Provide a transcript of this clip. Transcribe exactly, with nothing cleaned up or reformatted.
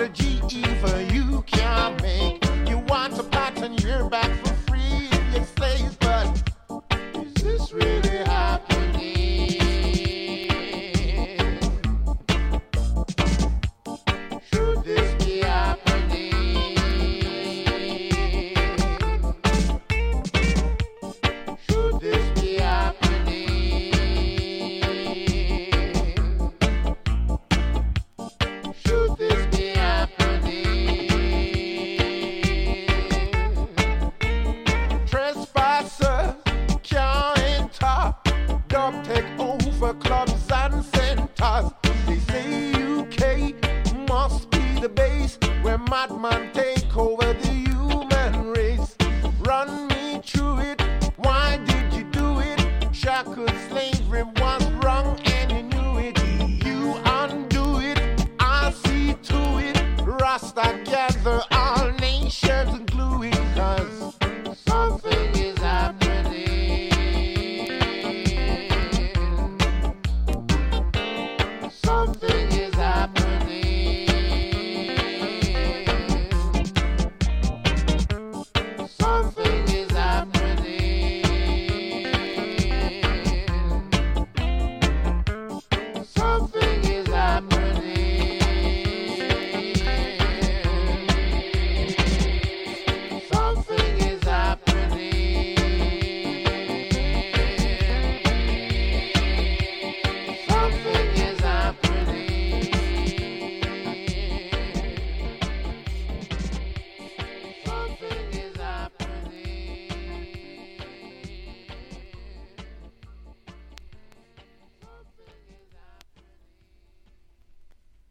a G E for you can't make. You want a pattern your back for free if you slaves, but is this really happening? Should this be happening? Should this be happening? Should this be happening? Trespassers can't enter. Dub take over clubs and centers. They say U K must be the base where madman take over the human race. Run me through it. Why did you do it? Shackled slavery was wrong and you knew it. You undo it. I see to it. Rasta gather